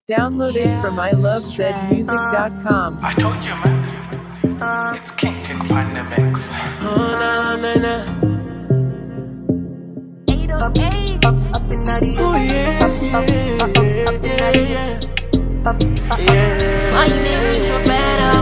Downloaded from ilovezmusic.com. I told you, man. It's King Tick on the mix. Oh, na, na, na. 808 up in the Oh, yeah, yeah. My name is Roberto.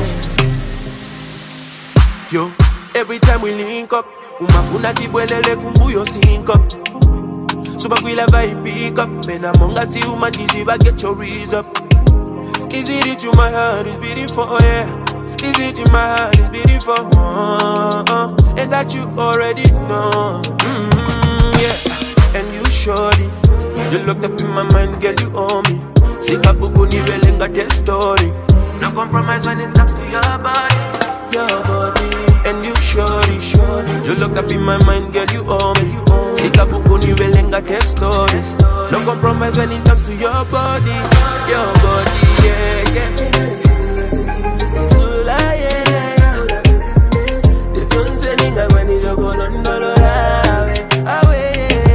Yo, every time we link up, umafuna tibwelele kumbuyo sync up. Super quilla vibe pick up. Ben amonga si umadizi ba get your rees up. Is it to my heart is beating for, yeah. Is it in my heart is beating for, and that you already know. Yeah, and you shorty, you looked up in my mind, girl, you owe me. Sika buku ni velenga the story. No compromise when it comes to your body. Your body, and you shorty, you looked up in my mind, girl, you owe me. Sika buku ni velenga the story. No compromise when it comes to your body, yeah, yeah. Sula, yeah. The phone sending a when it's a go on away.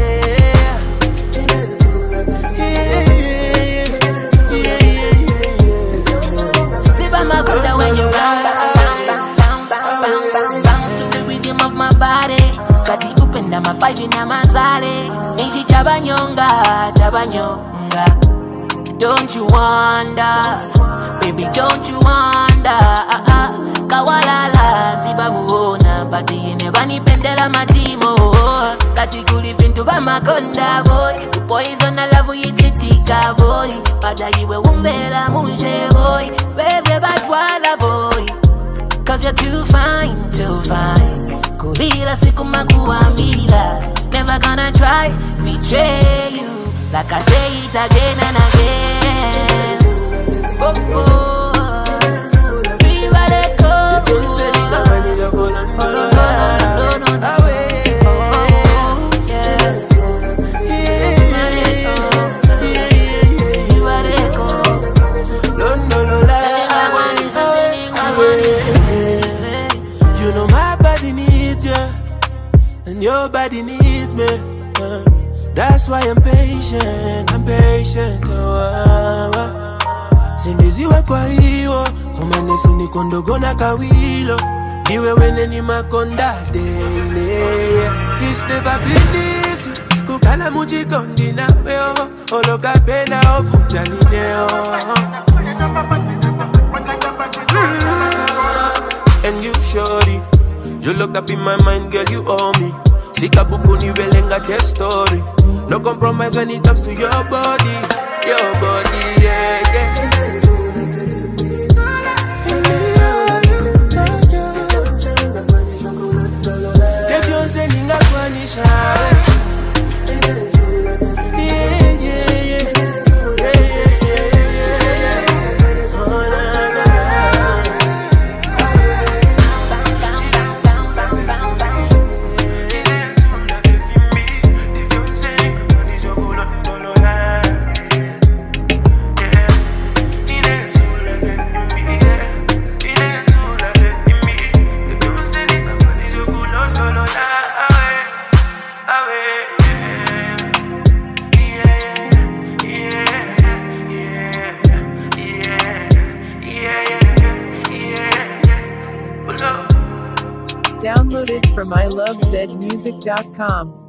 Sit by my brother when you bounce to the rhythm of my body. Kati upenda mafive na mazale. Nishi chabanyonga. Don't you wonder, baby, don't you wonder? Kawalala, sibamuona, but you never nipendela matimo. Kati kuli vintu ba makonda boy, poison na love yititika boy. Bada yiwe umbela munje boy, baby batwala boy. Cause you're too fine. Kulila siku makuamila, never gonna try betray you. Like I say it again and again. Viva the cold. You know my body needs you, and your body needs me. That's why I'm patient, Sindiziwe kwa hiyo, kumane sinikondogo na kawilo. Iwe wene ni makonda daily. It's never been easy, kukala mujikondi na weo. Oloka pena ofuta lineo. And you shorty, you look up in my mind, girl, you owe me. Sika buku ni velenga the story. No compromise when it comes to your body, yeah. If you're sending a kwanisha, Downloaded from ilovezmusic.com.